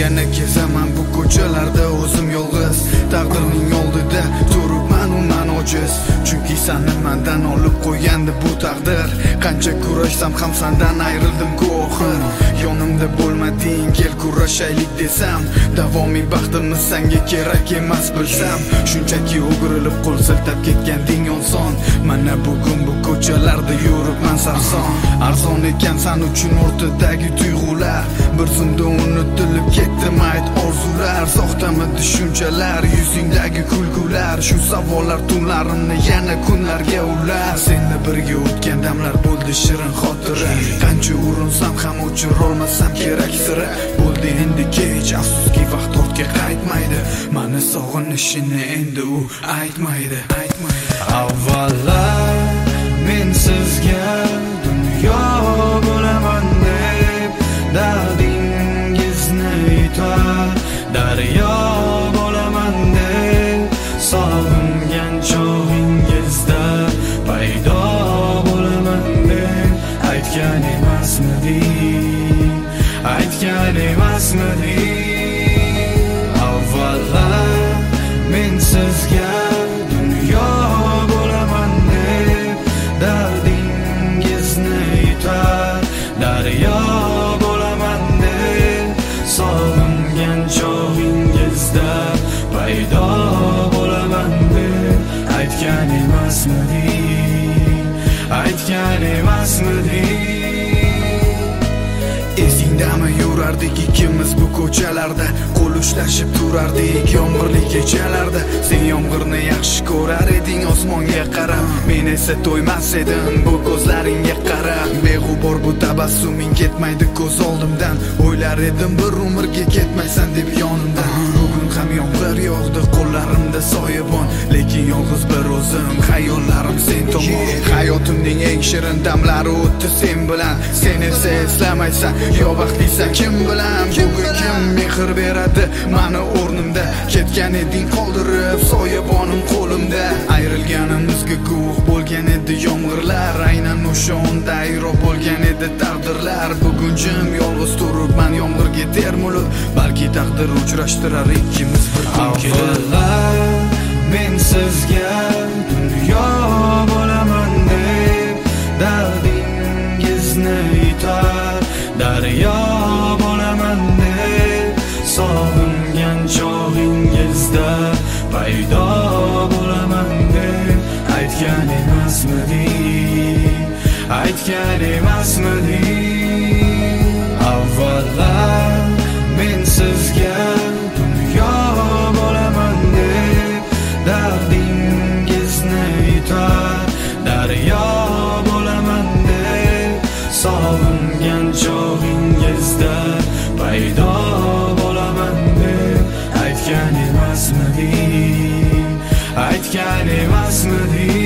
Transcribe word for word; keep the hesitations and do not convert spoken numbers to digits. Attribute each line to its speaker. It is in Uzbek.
Speaker 1: yana kezaman bu ko'chalarda o'zim yolg'iz. Taqdirning oldida turibman undan ojiz. Chunki seni mendan olib qo'ygandi bu taqdir. Qancha kurashsam ham sendan ayrildim ku oxir. Yonimda bo'lmading, kel kurashaylik desam, davomiy baxtimni senga kerak emas bilsam. Shunchaki o'girilib qo'l siltab ketganding oson. Mana bugun bu ko'chalarda yuribman sarson. Arzon ekan sen uchun o'rtadagi tuyg'ular, bir zumda unutilib ketdi mayt orzular. Soxtamidi shunchalar, yuzingdagi kulgular, shu savollar tunlarimni yana kunlarga ular. Senla birga o'tgan damlar bo'ldi shirin xotira. Qancha urinsam ham o'chirolmasam kerak sira. Bo'ldi endi kech, afsuski vaqt ortga qaytmaydi. Mani sog'inishini endi u aytmaydi, aytmaydi.
Speaker 2: Avvallar men sizga dunyo bo'laman deb dardingizni yutar, daryo bo'laman deb sog'ingan chog'ingizda paydo bo'laman deb aytgan emasmiding, aytgan emasmiding. Avvallar men sizga dunyo bo'laman deb dardingizni yutar, daryo bo'laman deb sog'ingan chog'ingizda paydo bo'laman deb aytgan emasmiding, aytgan emasmiding. Esingdami yurardik ikkimiz bu ko'chalarda, qo'l ushlashib turardik yomg'irli kechalarda. Sen yomg'irni yaxshi ko'rar eding osmonga qarab, men esa to'ymas edim bu ko'zlaringga qarab. Beg'ubor bu tabassuming ketmaydi ko'z oldimdan, o'ylar edim bir umrga ketmaysan deb yonimdan. Bugun ham yomg'ir yog'di, qo'llarimda soyabon, lekin yolg'iz bir o'zim, xayollarim sen tomon. Hayotimning eng shirin damlari o'tdi sen bilan, sen esa eslamaysan, yo baxtlisan kim bilan. Bugun kim mehr beradi mani o'rnimda, ketgan eding qoldirib soyabonim qo'limda. Ayrilganimizga guvoh bo'lgan edi yomg'irlar, aynan o'sha onda ayro bo'lgan edi taqdirlar. Bugun jim yolg'iz turibman yomg'irga termulib, balki taqdir uchrashtirar ikkimiz bir kun kelib. Men sizga dunyo bo'laman deb dardingizni yutar, daryo bo'laman deb sog'ingan chog'ingizda paydo bo'laman deb aytgan emasmiding, aytgan emasmiding. Avvallar men sizga dunyo bo'laman deb dardingizni yutar, daryo bo'laman deb sog'ingan chog'ingizda paydo bo'laman deb aytgan emasmiding, aytgan emasmiding.